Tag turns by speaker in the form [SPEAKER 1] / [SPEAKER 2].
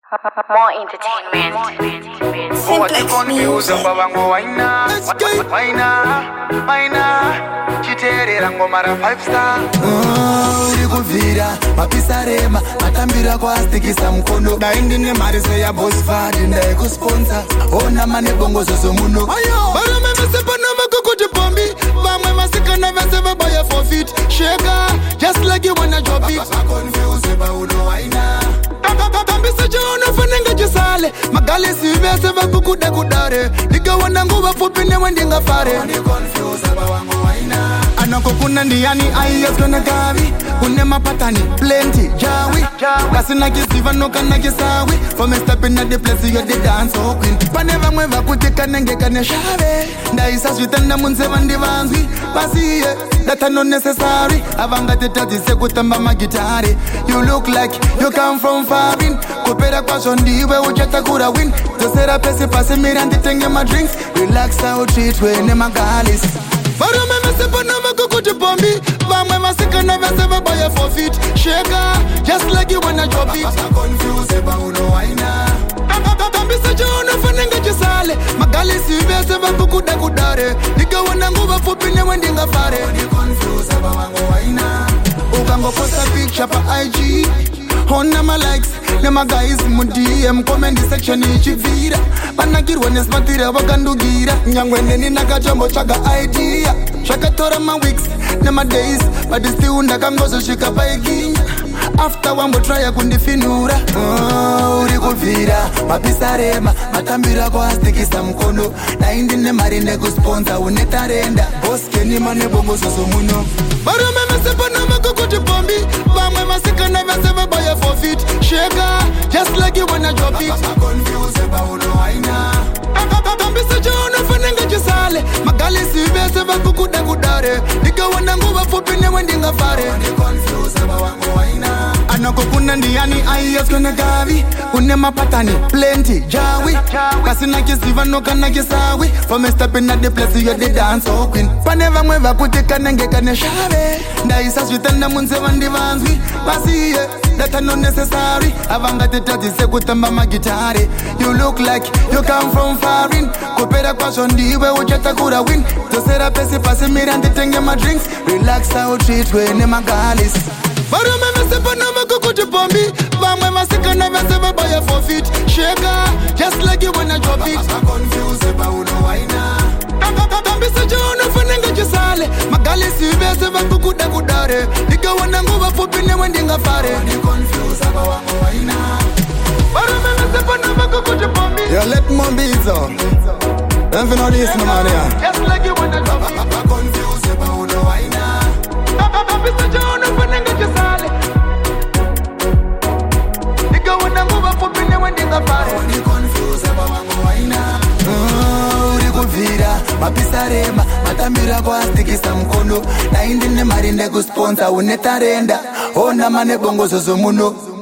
[SPEAKER 1] More entertainment.
[SPEAKER 2] What you confused about Waina? Waina, Chiterera ngomara 5 star.
[SPEAKER 3] Uri kuvira mapisarema matambira kwastikisa mkono daindine mari seya boss fadi ndaikusponsor ona mane bongozo zomuno bana memese pana makukuti pombi vamwe masikana vese vabaya forfeit shega just like you wanna drop it confused ba uno waina tambisa chono fanenga jisale magali sivese vakukuda kudare diga wana nguva fupi ne wendinga fare confused ba wango waina anako kuna ndiani ayes kona gavi kune mapatani plenty jawi kasina kisiva no kana kisawi for me stepping at the place you the dance oh queen paneva mweva kutika nenge kane shave ndaisa switanda munze vandi vanzwi pasiye that are not necessary avanga tetati sekutamba magitari you look like you come from farin kopera kwa ndiwe ujata kura win tosera pesi pasi mirandi tenge my drinks relax out treat when magalis baro memese pana makukuti pombi vamwe masikana vese vabaya forfeit shega just like you wanna drop it confused ba uno waina tambisa chono fanenga jisale magali sivese vakukuda kudare diga wana nguva fupi ne wendinga fare confused ba wango waina ukango posta picture pa IG Hona my likes, nema guys mu DM comment section ichivira panagirwa nesmatira wakandugira nyangwe neni nakachombo chaga idea chakatora my weeks nema days but still ndakangozo shika paikinya after wambo try kundifinura uri kuvira mapisarema matambira kwastikisa mkono naindine mari nekusponsor unetarenda boss keni mane bongozo zomuno baro memese pana makukuti pombi vamwe masikana vese vabaya forfeit shega just like you wanna drop it confused ba uno waina tambisa chono fanenga jisale magali sivese vakukuda kudare diga wana nguva fupi ne wendinga fare confused ba wango waina anako kuna ndiani ayes kona gavi kune mapatani plenty jawi kasina kisiva no kana kisawi for me stepping at the place you the dance oh queen paneva mweva kutika nenge kane shave ndaisa switanda munze vandi vanzwi pasiye that are not necessary avanga tetati sekutamba magitari you look like you come from farin kopera kwa ndiwe ujata kura win tosera pesi pasi mirandi tenge my drinks relax out treat when magalis baro memese pana makukuti pombi vamwe masikana vese vabaya forfeit shega just like you wanna drop it confused ba uno waina tambisa chono fanenga jisale magali sivese vakukuda kudare diga wana nguva fupi ne wendinga fare confused ba wango waina baro memese pana makukuti pombi yo let mo bizo don't feel no this no man ya just like you wanna drop it confused ba uno waina tambisa chono fanenga jisale diga wana nguva fupi ne wendinga fare confused ba wango waina uri kuvira mapisarema matambira kwastikisa mkono naindine mari nekusponsor unetarenda ona mane bongozo zomuno